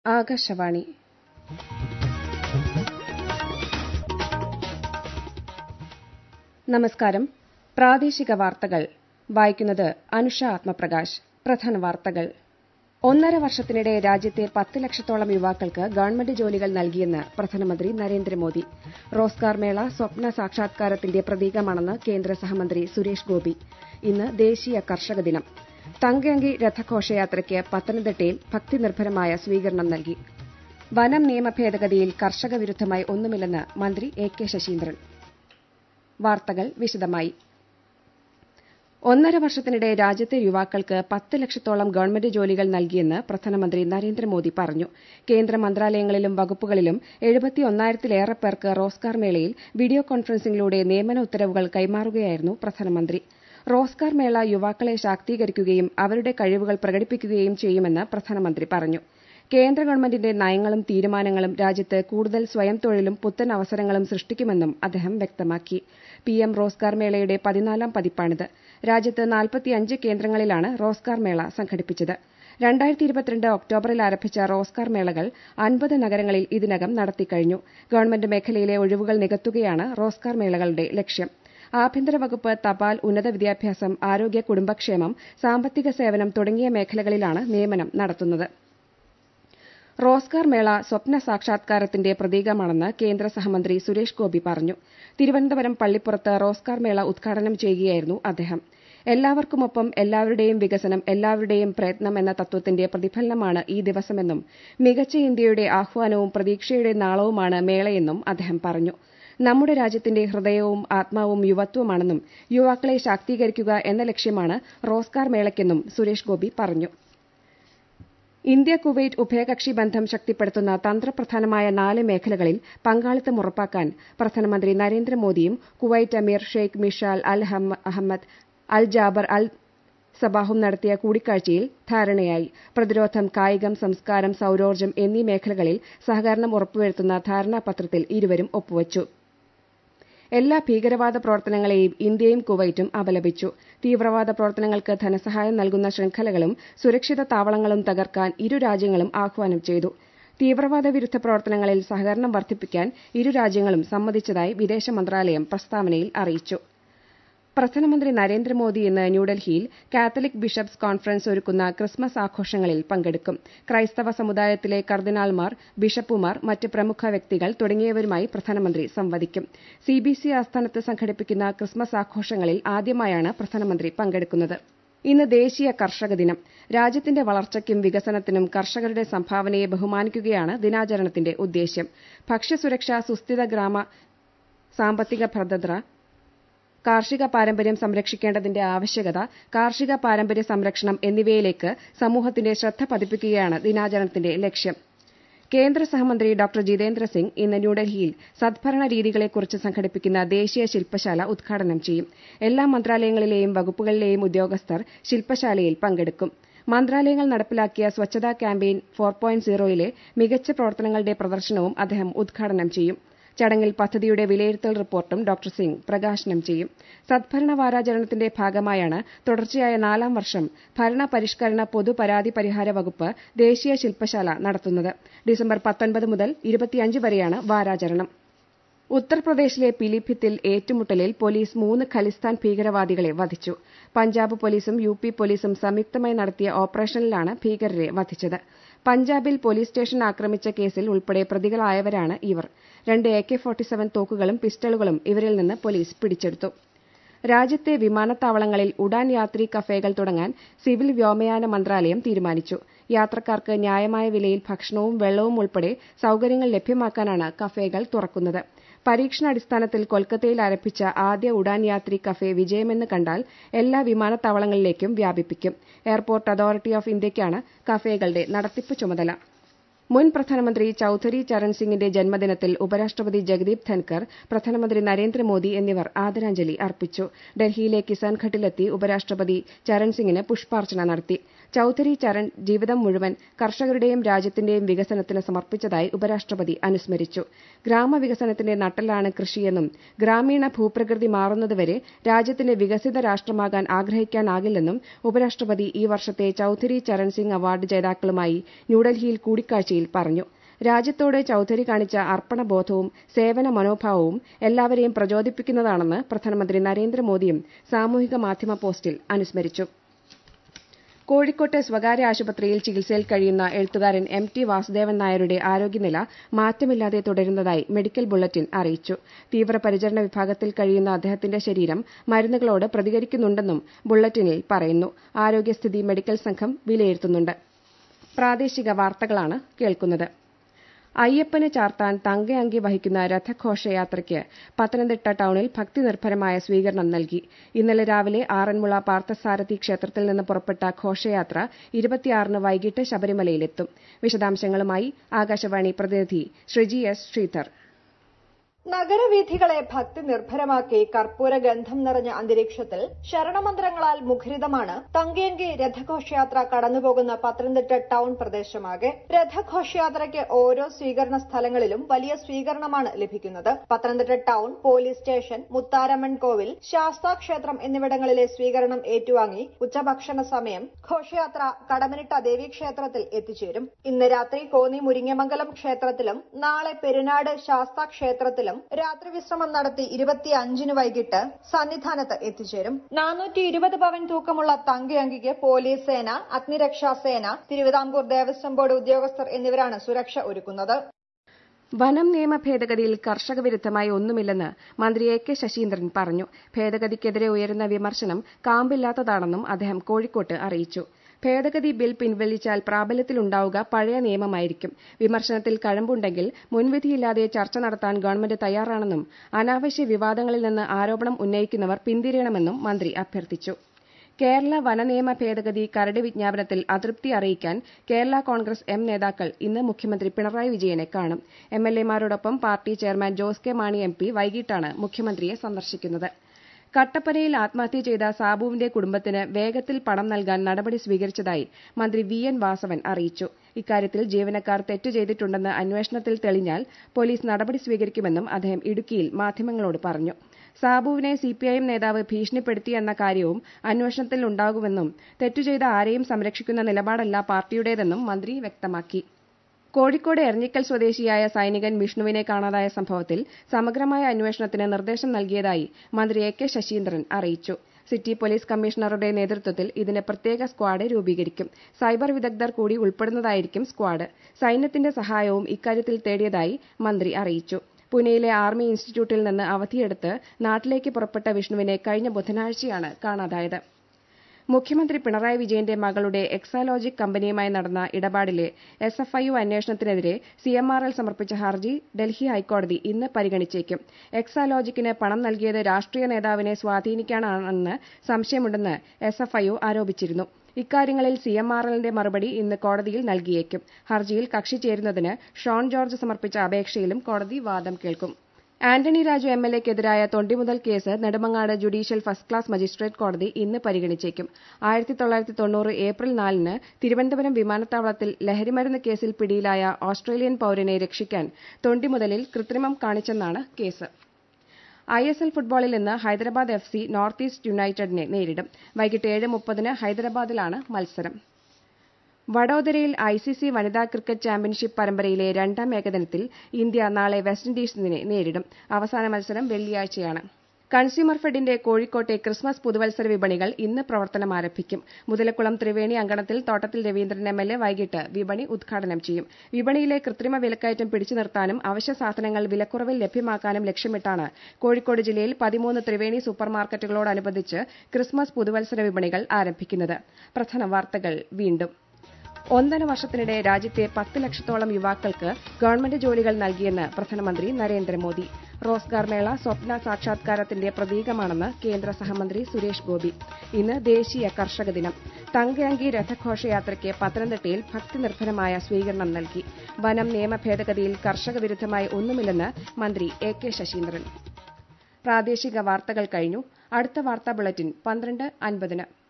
ആകാശവാണി നമസ്കാരം. പ്രാദേശിക വാർത്തകൾ വായിക്കുന്നത് അനുഷ ആത്മപ്രകാശ്. പ്രധാന വാർത്തകൾ. 1.5 വർഷത്തിനിടെ രാജ്യത്തെ 10 ലക്ഷത്തോളം യുവാക്കൾക്ക് ഗവൺമെന്റ് ജോലികൾ നൽകിയെന്ന് പ്രധാനമന്ത്രി നരേന്ദ്രമോദി. റോസ്ഗാർ മേള സ്വപ്ന സാക്ഷാത്കാരത്തിന്റെ പ്രതീകമാണെന്ന് കേന്ദ്ര സഹമന്ത്രി സുരേഷ് ഗോപി. ഇന്ന് ദേശീയ കർഷക ദിനം. തങ്കഅങ്കി രഥഘോഷയാത്രയ്ക്ക് പത്തനംതിട്ടയിൽ ഭക്തിനിർഭരമായ സ്വീകരണം നൽകി. വനം നിയമ ഭേദഗതിയിൽ കർഷക വിരുദ്ധമായി ഒന്നുമില്ലെന്ന് മന്ത്രി എ കെ ശശീന്ദ്രൻ. വാർത്തകൾ വിശദമായി. 1.5 വർഷത്തിനിടെ രാജ്യത്തെ യുവാക്കൾക്ക് 10 ലക്ഷത്തോളം ഗവൺമെന്റ് ജോലികൾ നൽകിയെന്ന് പ്രധാനമന്ത്രി നരേന്ദ്രമോദി പറഞ്ഞു. കേന്ദ്ര മന്ത്രാലയങ്ങളിലും വകുപ്പുകളിലും 71,000-ലേറെ പേർക്ക് റോസ്ഗാർ മേളയിൽ വീഡിയോ കോൺഫറൻസിംഗിലൂടെ നിയമന ഉത്തരവുകൾ കൈമാറുകയായിരുന്നു പ്രധാനമന്ത്രി. റോസ്ഗാർ മേള യുവാക്കളെ ശാക്തീകരിക്കുകയും അവരുടെ കഴിവുകൾ പ്രകടിപ്പിക്കുകയും ചെയ്യുമെന്ന് പ്രധാനമന്ത്രി പറഞ്ഞു. കേന്ദ്ര ഗവൺമെന്റിന്റെ നയങ്ങളും തീരുമാനങ്ങളും രാജ്യത്ത് കൂടുതൽ സ്വയം തൊഴിലും പുത്തൻ അവസരങ്ങളും സൃഷ്ടിക്കുമെന്നും അദ്ദേഹം വ്യക്തമാക്കി. പിഎം റോസ്ഗാർ മേളയുടെ 14ാം പതിപ്പാണിത്. രാജ്യത്ത് 45 കേന്ദ്രങ്ങളിലാണ് റോസ്ഗാർ മേള സംഘടിപ്പിച്ചത്. 2022 ഒക്ടോബറിൽ ആരംഭിച്ച റോസ്ഗാർ മേളകൾ 50 നഗരങ്ങളിൽ ഇതിനകം നടത്തിക്കഴിഞ്ഞു. ഗവൺമെന്റ് മേഖലയിലെ ഒഴിവുകൾ നികത്തുകയാണ് റോസ്ഗാർ മേളകളുടെ ലക്ഷ്യം. ആഭ്യന്തര വകുപ്പ്, തപാൽ, ഉന്നത വിദ്യാഭ്യാസം, ആരോഗ്യ കുടുംബക്ഷേമം, സാമ്പത്തിക സേവനം തുടങ്ങിയ മേഖലകളിലാണ് നിയമനം നടത്തുന്നത്. റോസ്ഗാർ മേള സ്വപ്ന സാക്ഷാത്കാരത്തിന്റെ പ്രതീകമാണെന്ന് കേന്ദ്ര സഹമന്ത്രി സുരേഷ് ഗോപി പറഞ്ഞു. തിരുവനന്തപുരം പള്ളിപ്പുറത്ത് റോസ്ഗാർ മേള ഉദ്ഘാടനം ചെയ്യുകയായിരുന്നു അദ്ദേഹം. എല്ലാവർക്കുമൊപ്പം എല്ലാവരുടെയും വികസനം, എല്ലാവരുടെയും പ്രയത്നം എന്ന തത്വത്തിന്റെ പ്രതിഫലനമാണ് ഈ ദിവസമെന്നും മികച്ച ഇന്ത്യയുടെ ആഹ്വാനവും പ്രതീക്ഷയുടെ നാളവുമാണ് മേളയെന്നും അദ്ദേഹം പറഞ്ഞു. നമ്മുടെ രാജ്യത്തിന്റെ ഹൃദയവും ആത്മാവും യുവത്വമാണെന്നും യുവാക്കളെ ശാക്തീകരിക്കുക എന്ന ലക്ഷ്യമാണ് റോസ്ഗാർ മേളയ്ക്കെന്നും സുരേഷ് ഗോപി പറഞ്ഞു. ഇന്ത്യ കുവൈറ്റ് ഉഭയകക്ഷി ബന്ധം ശക്തിപ്പെടുത്തുന്ന തന്ത്രപ്രധാനമായ 4 മേഖലകളിൽ പങ്കാളിത്തം ഉറപ്പാക്കാൻ പ്രധാനമന്ത്രി നരേന്ദ്രമോദിയും കുവൈറ്റ് അമീർ Sheikh Mishal Al Ahmad Al Jaber Al സബാഹും നടത്തിയ കൂടിക്കാഴ്ചയിൽ ധാരണയായി. പ്രതിരോധം, കായികം, സംസ്കാരം, സൌരോർജ്ജം എന്നീ മേഖലകളിൽ സഹകരണം ഉറപ്പുവരുത്തുന്ന ധാരണാപത്രത്തിൽ ഇരുവരും ഒപ്പുവച്ചു. എല്ലാ ഭീകരവാദ പ്രവർത്തനങ്ങളെയും ഇന്ത്യയും കുവൈറ്റും അപലപിച്ചു. തീവ്രവാദ പ്രവർത്തനങ്ങൾക്ക് ധനസഹായം നൽകുന്ന ശൃംഖലകളും സുരക്ഷിത താവളങ്ങളും തകർക്കാൻ ഇരു രാജ്യങ്ങളും ആഹ്വാനം ചെയ്തു. തീവ്രവാദ വിരുദ്ധ പ്രവർത്തനങ്ങളിൽ സഹകരണം വർദ്ധിപ്പിക്കാൻ ഇരു രാജ്യങ്ങളും സമ്മതിച്ചതായി വിദേശ മന്ത്രാലയം പ്രസ്താവനയിൽ അറിയിച്ചു. പ്രധാനമന്ത്രി നരേന്ദ്രമോദി ഇന്ന് ന്യൂഡൽഹിയിൽ കാത്തലിക് ബിഷപ്സ് കോൺഫറൻസ് ഒരുക്കുന്ന ക്രിസ്മസ് ആഘോഷങ്ങളിൽ പങ്കെടുക്കും. ക്രൈസ്തവ സമുദായത്തിലെ കർദിനാൾമാർ, ബിഷപ്പുമാർ, മറ്റ് പ്രമുഖ വ്യക്തികൾ തുടങ്ങിയവരുമായി പ്രധാനമന്ത്രി സംവദിക്കും. CBC ആസ്ഥാനത്ത് സംഘടിപ്പിക്കുന്ന ക്രിസ്മസ് ആഘോഷങ്ങളിൽ ആദ്യമായാണ് പ്രധാനമന്ത്രി പങ്കെടുക്കുന്നത്. ഇന്ന് ദേശീയ കർഷക ദിനം. രാജ്യത്തിന്റെ വളർച്ചയ്ക്കും വികസനത്തിനും കർഷകരുടെ സംഭാവനയെ ബഹുമാനിക്കുകയാണ് ദിനാചരണത്തിന്റെ ഉദ്ദേശ്യം. ഭക്ഷ്യസുരക്ഷ, സുസ്ഥിര ഗ്രാമ സാമ്പത്തിക ഭദ്രത, കാർഷിക പാരമ്പര്യം സംരക്ഷിക്കേണ്ടതിന്റെ ആവശ്യകത, കാർഷിക പാരമ്പര്യ സംരക്ഷണം എന്നിവയിലേക്ക് സമൂഹത്തിന്റെ ശ്രദ്ധ പതിപ്പിക്കുകയാണ് ദിനാചരണത്തിന്റെ ലക്ഷ്യം. കേന്ദ്ര സഹമന്ത്രി ഡോക്ടർ ജിതേന്ദ്ര സിംഗ് ഇന്ന് ന്യൂഡൽഹിയിൽ സദ്ഭരണ രീതികളെക്കുറിച്ച് സംഘടിപ്പിക്കുന്ന ദേശീയ ശില്പശാല ഉദ്ഘാടനം ചെയ്യും. എല്ലാ മന്ത്രാലയങ്ങളിലെയും വകുപ്പുകളിലെയും ഉദ്യോഗസ്ഥർ ശില്പശാലയിൽ പങ്കെടുക്കും. മന്ത്രാലയങ്ങൾ നടപ്പിലാക്കിയ സ്വച്ഛതാ ക്യാമ്പയിൻ 4.0യിലെ മികച്ച പ്രവർത്തനങ്ങളുടെ പ്രദർശനവും അദ്ദേഹം ഉദ്ഘാടനം ചെയ്യും. ചടങ്ങിൽ പദ്ധതിയുടെ വിലയിരുത്തൽ റിപ്പോർട്ടും ഡോക്ടർ സിംഗ് പ്രകാശനം ചെയ്യും. സദ്ഭരണ വാരാചരണത്തിന്റെ ഭാഗമായാണ് തുടർച്ചയായ 4ാം വർഷം ഭരണ പരിഷ്കരണ പൊതു പരാതി പരിഹാര വകുപ്പ് ദേശീയ ശില്പശാല നടത്തുന്നത്. ഡിസംബർ 19 മുതൽ 25 വരെയാണ് വാരാചരണം. ഉത്തർപ്രദേശിലെ പിലിഭിത്തിൽ ഏറ്റുമുട്ടലിൽ പോലീസ് 3 ഖലിസ്ഥാൻ ഭീകരവാദികളെ വധിച്ചു. പഞ്ചാബ് പോലീസും UP പോലീസും സംയുക്തമായി നടത്തിയ ഓപ്പറേഷനിലാണ് ഭീകരരെ വധിച്ചത്. പഞ്ചാബിൽ പോലീസ് സ്റ്റേഷൻ ആക്രമിച്ച കേസിൽ ഉൾപ്പെടെ പ്രതികളായവരാണ് ഇവർ. 2 AK-47 തോക്കുകളും പിസ്റ്റളുകളും ഇവരിൽ നിന്ന് പോലീസ് പിടിച്ചെടുത്തു. രാജ്യത്തെ വിമാനത്താവളങ്ങളിൽ ഉഡാൻ യാത്രി കഫേകൾ തുടങ്ങാൻ സിവിൽ വ്യോമയാന മന്ത്രാലയം തീരുമാനിച്ചു. യാത്രക്കാർക്ക് ന്യായമായ വിലയിൽ ഭക്ഷണവും വെള്ളവും ഉൾപ്പെടെ സൌകര്യങ്ങൾ ലഭ്യമാക്കാനാണ് കഫേകൾ തുറക്കുന്നത്. പരീക്ഷണാടിസ്ഥാനത്തിൽ കൊൽക്കത്തയിൽ ആരംഭിച്ച ആദ്യ ഉഡാൻ യാത്രി കഫേ വിജയമെന്ന് കണ്ടാൽ എല്ലാ വിമാനത്താവളങ്ങളിലേക്കും വ്യാപിപ്പിക്കും. എയർപോർട്ട് അതോറിറ്റി ഓഫ് ഇന്ത്യയ്ക്കാണ് കഫേകളുടെ നടത്തിപ്പ് ചുമതല. മുൻ പ്രധാനമന്ത്രി ചൌധരി ചരൺ സിംഗിന്റെ ജന്മദിനത്തിൽ ഉപരാഷ്ട്രപതി ജഗദീപ് ധൻകർ, പ്രധാനമന്ത്രി നരേന്ദ്രമോദി എന്നിവർ ആദരാഞ്ജലി അർപ്പിച്ചു. ഡൽഹിയിലെ കിസാൻ ഘട്ടിലെത്തി ഉപരാഷ്ട്രപതി ചരൺ സിംഗിന് പുഷ്പാർച്ചന നടത്തി. ചൌധരി ചരൺ ജീവിതം മുഴുവൻ കർഷകരുടെയും രാജ്യത്തിന്റെയും വികസനത്തിന് സമർപ്പിച്ചതായി ഉപരാഷ്ട്രപതി അനുസ്മരിച്ചു. ഗ്രാമവികസനത്തിന്റെ നട്ടെല്ലാണ് കൃഷിയെന്നും ഗ്രാമീണ ഭൂപ്രകൃതി മാറുന്നതുവരെ രാജ്യത്തിന് വികസിത രാഷ്ട്രമാകാൻ ആഗ്രഹിക്കാനാകില്ലെന്നും ഉപരാഷ്ട്രപതി ഈ വർഷത്തെ ചൌധരി ചരൺ സിംഗ് അവാർഡ് ജേതാക്കളുമായി ന്യൂഡൽഹിയിൽ കൂടിക്കാഴ്ചയിൽ പറഞ്ഞു. രാജ്യത്തോട് ചൌധരി കാണിച്ച അർപ്പണബോധവും സേവന മനോഭാവവും എല്ലാവരെയും പ്രചോദിപ്പിക്കുന്നതാണെന്ന് പ്രധാനമന്ത്രി നരേന്ദ്രമോദിയും സാമൂഹിക മാധ്യമ പോസ്റ്റിൽ അനുസ്മരിച്ചു. കോഴിക്കോട്ട് സ്വകാര്യ ആശുപത്രിയിൽ ചികിത്സയിൽ കഴിയുന്ന എഴുത്തുകാരൻ MT വാസുദേവൻ നായരുടെ ആരോഗ്യനില മാറ്റമില്ലാതെ തുടരുന്നതായി മെഡിക്കൽ ബുള്ളറ്റിൻ അറിയിച്ചു. തീവ്രപരിചരണ വിഭാഗത്തിൽ കഴിയുന്ന അദ്ദേഹത്തിന്റെ ശരീരം മരുന്നുകളോട് പ്രതികരിക്കുന്നുണ്ടെന്നും ബുള്ളറ്റിനിൽ പറയുന്നു. ആരോഗ്യസ്ഥിതി മെഡിക്കൽ സംഘം വിലയിരുത്തുന്നുണ്ട്. പ്രാദേശിക വാർത്തകളാണ് കേൾക്കുന്നത്. അയ്യപ്പന് ചാർത്താൻ തങ്കയങ്കി വഹിക്കുന്ന രഥഘോഷയാത്രയ്ക്ക് പത്തനംതിട്ട ടൌണിൽ ഭക്തിനിർഭരമായ സ്വീകരണം നൽകി. ഇന്നലെ രാവിലെ ആറന്മുള പാർത്ഥസാരഥി ക്ഷേത്രത്തിൽ നിന്ന് പുറപ്പെട്ട ഘോഷയാത്ര 26-ന് വൈകിട്ട് ശബരിമലയിലെത്തും. വിശദാംശങ്ങളുമായി ആകാശവാണി പ്രതിനിധി ശ്രീജി S. ശ്രീധർ. നഗരവീഥികളെ ഭക്തി നിർഭരമാക്കി കർപ്പൂര ഗന്ധം നിറഞ്ഞ അന്തരീക്ഷത്തിൽ ശരണമന്ത്രങ്ങളാൽ മുഖരിതമാണ് തങ്കയങ്കി രഥഘോഷയാത്ര കടന്നുപോകുന്ന പത്തനംതിട്ട ടൌൺ പ്രദേശമാകെ. രഥഘോഷയാത്രയ്ക്ക് ഓരോ സ്വീകരണ സ്ഥലങ്ങളിലും വലിയ സ്വീകരണമാണ് ലഭിക്കുന്നത്. Pathanamthitta town, police station, Mutharamman കോവിൽ, ശാസ്താക്ഷേത്രം എന്നിവിടങ്ങളിലെ സ്വീകരണം ഏറ്റുവാങ്ങി ഉച്ചഭക്ഷണ സമയം ഘോഷയാത്ര കടമനിട്ട ദേവീക്ഷേത്രത്തിൽ എത്തിച്ചേരും. ഇന്ന് രാത്രി കോന്നി മുരിങ്ങമംഗലം ക്ഷേത്രത്തിലും നാളെ പെരുനാട് ശാസ്താക്ഷേത്രത്തിലും രാത്രി വിശ്രമം നടത്തി 25-ന് വൈകിട്ട് സന്നിധാനത്ത് എത്തിച്ചേരും. 420 പവൻ തൂക്കമുള്ള തങ്കയങ്കിക്ക് പോലീസ് സേന, അഗ്നിരക്ഷാസേന, തിരുവിതാംകൂർ ദേവസ്വം ബോർഡ് ഉദ്യോഗസ്ഥർ എന്നിവരാണ് സുരക്ഷ ഒരുക്കുന്നത്. വനം നിയമ ഭേദഗതിയിൽ കർഷക വിരുദ്ധമായി ഒന്നുമില്ലെന്ന് മന്ത്രി AK ശശീന്ദ്രൻ പറഞ്ഞു. ഭേദഗതിക്കെതിരെ ഉയരുന്ന വിമർശനം കാമ്പില്ലാത്തതാണെന്നും അദ്ദേഹം കോഴിക്കോട്ട് അറിയിച്ചു. ഭേദഗതി ബിൽ പിൻവലിച്ചാൽ പ്രാബല്യത്തിലുണ്ടാവുക പഴയ നിയമമായിരിക്കും. വിമർശനത്തിൽ കഴമ്പുണ്ടെങ്കിൽ മുൻവിധിയില്ലാതെ ചർച്ച നടത്താൻ ഗവൺമെന്റ് തയ്യാറാണെന്നും അനാവശ്യ വിവാദങ്ങളിൽ നിന്ന് ആരോപണം ഉന്നയിക്കുന്നവർ പിന്തിരിയണമെന്നും മന്ത്രി അഭ്യർത്ഥിച്ചു. കേരള വനനിയമ ഭേദഗതി കരട് വിജ്ഞാപനത്തിൽ അതൃപ്തി അറിയിക്കാൻ കേരള കോൺഗ്രസ് M നേതാക്കൾ ഇന്ന് മുഖ്യമന്ത്രി പിണറായി വിജയനെ കാണും. MLA-മാരോടൊപ്പം party chairman Jose K Mani MP വൈകിട്ടാണ് മുഖ്യമന്ത്രിയെ സന്ദർശിക്കുന്നത്. കട്ടപ്പനയിൽ ആത്മഹത്യ ചെയ്ത സാബുവിന്റെ കുടുംബത്തിന് വേഗത്തിൽ പണം നൽകാൻ നടപടി സ്വീകരിച്ചതായി മന്ത്രി VN വാസവൻ അറിയിച്ചു. ഇക്കാര്യത്തിൽ ജീവനക്കാർ തെറ്റ് ചെയ്തിട്ടുണ്ടെന്ന് അന്വേഷണത്തിൽ തെളിഞ്ഞാൽ പോലീസ് നടപടി സ്വീകരിക്കുമെന്നും അദ്ദേഹം ഇടുക്കിയിൽ മാധ്യമങ്ങളോട് പറഞ്ഞു. സാബുവിനെ CPIM നേതാവ് ഭീഷണിപ്പെടുത്തിയെന്ന കാര്യവും അന്വേഷണത്തിൽ ഉണ്ടാകുമെന്നും തെറ്റു ചെയ്ത ആരെയും സംരക്ഷിക്കുന്ന നിലപാടല്ല പാർട്ടിയുടേതെന്നും മന്ത്രി വ്യക്തമാക്കി. കോഴിക്കോട് എരഞ്ഞിക്കൽ സ്വദേശിയായ സൈനികൻ വിഷ്ണുവിനെ കാണാതായ സംഭവത്തിൽ സമഗ്രമായ അന്വേഷണത്തിന് നിർദ്ദേശം നൽകിയതായി മന്ത്രി AK ശശീന്ദ്രൻ അറിയിച്ചു. സിറ്റി പോലീസ് കമ്മീഷണറുടെ നേതൃത്വത്തിൽ ഇതിന് പ്രത്യേക സ്ക്വാഡ് രൂപീകരിക്കും. സൈബർ വിദഗ്ധർ കൂടി ഉൾപ്പെടുന്നതായിരിക്കും സ്ക്വാഡ്. സൈന്യത്തിന്റെ സഹായവും ഇക്കാര്യത്തിൽ തേടിയതായി മന്ത്രി അറിയിച്ചു. പൂനെയിലെ ആർമി ഇൻസ്റ്റിറ്റ്യൂട്ടിൽ നിന്ന് അവധിയെടുത്ത് നാട്ടിലേക്ക് പുറപ്പെട്ട വിഷ്ണുവിനെ കഴിഞ്ഞ ബുധനാഴ്ചയാണ് കാണാതായത്. മുഖ്യമന്ത്രി പിണറായി വിജയന്റെ മകളുടെ എക്സാലോജിക് കമ്പനിയുമായി നടന്ന ഇടപാടിലെ SFIU അന്വേഷണത്തിനെതിരെ CMRL സമർപ്പിച്ച ഹർജി ഡൽഹി ഹൈക്കോടതി ഇന്ന് പരിഗണിച്ചേക്കും. എക്സാലോജിക്കിന് പണം നൽകിയത് രാഷ്ട്രീയ നേതാവിനെ സ്വാധീനിക്കാനാണെന്ന് സംശയമുണ്ടെന്ന് SFIU ആരോപിച്ചിരുന്നു. ഇക്കാര്യങ്ങളിൽ CMRLന്റെ മറുപടി ഇന്ന് കോടതിയിൽ നൽകിയേക്കും. ഹർജിയിൽ കക്ഷി ചേരുന്നതിന് ഷോൺ ജോർജ് സമർപ്പിച്ച അപേക്ഷയിലും കോടതി വാദം കേൾക്കും. ആന്റണി രാജു MLA-ക്കെതിരായ തൊണ്ടിമുതൽ case Nedumangad judicial first class magistrate കോടതി ഇന്ന് പരിഗണിച്ചേക്കും. 1990 ഏപ്രിൽ 4-ന് തിരുവനന്തപുരം വിമാനത്താവളത്തിൽ ലഹരിമരുന്ന് കേസിൽ പിടിയിലായ ഓസ്ട്രേലിയൻ പൌരനെ രക്ഷിക്കാൻ തൊണ്ടിമുതലിൽ കൃത്രിമം കാണിച്ചെന്നാണ് കേസ്. ISL ഫുട്ബോളിൽ ഇന്ന് ഹൈദരാബാദ് FC നോർത്ത് ഈസ്റ്റ് യുണൈറ്റഡിനെ നേരിടും. വൈകിട്ട് 7:30-ന് ഹൈദരാബാദിലാണ് മത്സരം. വഡോദരയിൽ ICC വനിതാ ക്രിക്കറ്റ് ചാമ്പ്യൻഷിപ്പ് പരമ്പരയിലെ 2ാം ഏകദിനത്തിൽ ഇന്ത്യ നാളെ വെസ്റ്റ് ഇൻഡീസിനെ നേരിടും. അവസാന മത്സരം വെള്ളിയാഴ്ചയാണ്. കൺസ്യൂമർ ഫെഡിന്റെ കോഴിക്കോട്ടെ ക്രിസ്മസ് പുതുവത്സര വിപണികൾ ഇന്ന് പ്രവർത്തനം ആരംഭിക്കും. മുതലക്കുളം ത്രിവേണി അങ്കണത്തിൽ തോട്ടത്തിൽ രവീന്ദ്രൻ MLA വൈകിട്ട് വിപണി ഉദ്ഘാടനം ചെയ്യും. വിപണിയിലെ കൃത്രിമ വിലക്കയറ്റം പിടിച്ചു നിർത്താനും അവശ്യ സാധനങ്ങൾ വിലക്കുറവിൽ ലഭ്യമാക്കാനും ലക്ഷ്യമിട്ടാണ് കോഴിക്കോട് ജില്ലയിൽ 13 ത്രിവേണി സൂപ്പർമാർക്കറ്റുകളോടനുബന്ധിച്ച് ക്രിസ്മസ് പുതുവത്സര വിപണികൾ ആരംഭിക്കുന്നത്. പ്രധാന വാർത്തകൾ വീണ്ടും. 1.5 വർഷത്തിനിടെ രാജ്യത്തെ 10 ലക്ഷത്തോളം യുവാക്കൾക്ക് ഗവൺമെന്റ് ജോലികൾ നൽകിയെന്ന് പ്രധാനമന്ത്രി നരേന്ദ്രമോദി. റോസ്ഗാർ മേള സ്വപ്ന സാക്ഷാത്കാരത്തിന്റെ പ്രതീകമാണെന്ന് കേന്ദ്ര സഹമന്ത്രി സുരേഷ് ഗോപി. ഇന്ന് ദേശീയ കർഷക ദിനം. തങ്കയങ്കി രഥഘോഷയാത്രയ്ക്ക് പത്തനംതിട്ടയിൽ ഭക്തിനിർഭരമായ സ്വീകരണം നൽകി. വനം നിയമ ഭേദഗതിയിൽ കർഷക വിരുദ്ധമായി ഒന്നുമില്ലെന്ന് മന്ത്രി AK ശശീന്ദ്രൻ. പ്രാദേശിക വാർത്തകൾ കഴിഞ്ഞു. അടുത്ത വാർത്താ ബുള്ളറ്റിൻ 12:50-ന്.